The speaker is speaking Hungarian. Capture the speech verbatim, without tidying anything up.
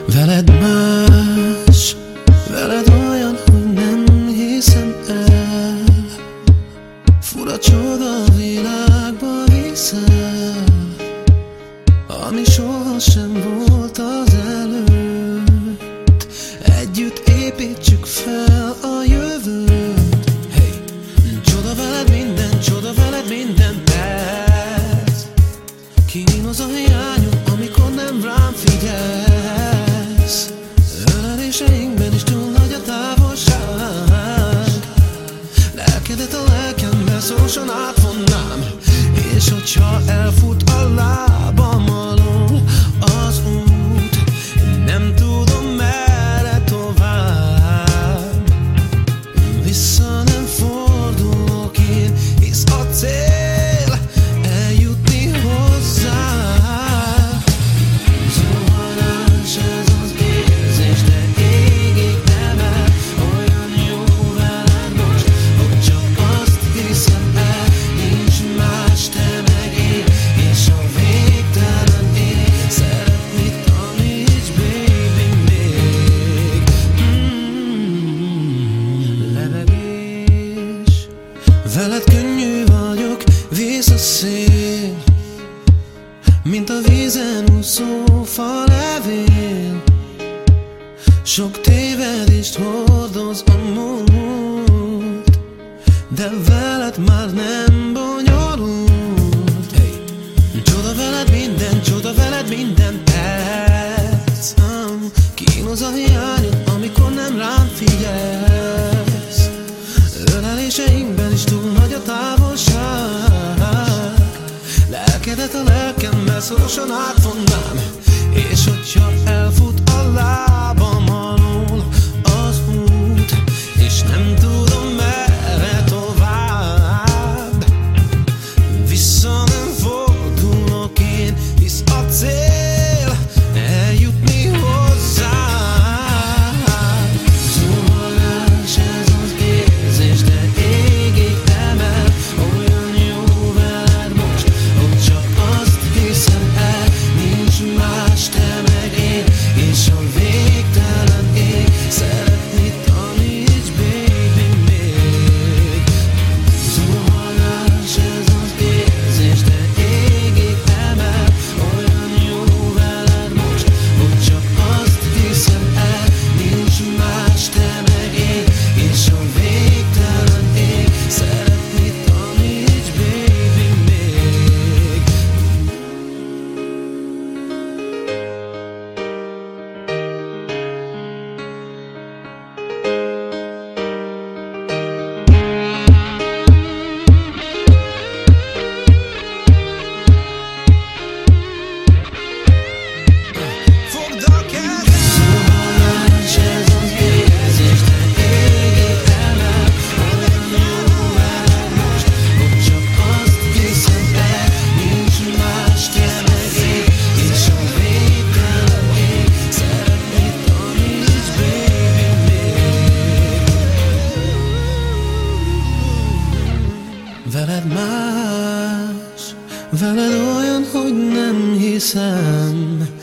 Veled más, veled olyan, hogy nem hiszem el. Fura csoda világba viszel, ami sohasem volt az előtt. Együtt építsük fel a jövőt. Hey! Csoda veled minden, csoda veled minden perc. Kínoz a hiányod, amikor nem rám figyelsz. Öleléseinkben is túl nagy a távolság. Lelkedet a lelkemben szorosan átvonnám, és hogyha elfut a lábam alól az út, nem tudom merre tovább. Vissza nem fordulok én, hisz a cél eljutni hozzá. Zuhanás ez az érzés, de égig emel. Olyan jó veled most, hogy csak azt hiszem el. Nincs más, te meg én, és a végtelen ég. Szeretni taníts, baby, még. mm, Levegés, veled könnyű vagyok, vész a szél, mint a vízen úszó falevél. Sok tévedést hordoz a múlt, de veled már nem bonyolult. Hey! Csoda veled minden, csoda veled minden perc. um, Kínoz a hiányod, amikor nem rám figyelsz. Öleléseinkben is túl nagy a távolság. Lelkedet a lelkemmel szorosan átvonnám, és hogyha elfut a lábam alól az út, és nem tudom merre tovább. Vissza nem fordulok én, hisz a cél eljutni hozzá. Zuhanás ez az érzés, de égig emel. Olyan jó veled most, hogy csak azt hiszem el. Nincs más, te meg én, és a végtelen ég. Szeretni taníts, baby, még. Zuhanás ez az érzés, de égig emel. Olyan jó veled most, hogy csak azt hiszem el. Nincs más, te meg én, és a végtelen ég. Szeretni taníts, baby, még. Fogd a kezem! Zuhanás ez az érzés, de égig emel. Olyan jó veled most, hogy csak azt hiszem el. Nincs más, te meg én, és a végtelen ég. Szeretni taníts, baby, még. Veled más, veled olyan, hogy nem hiszem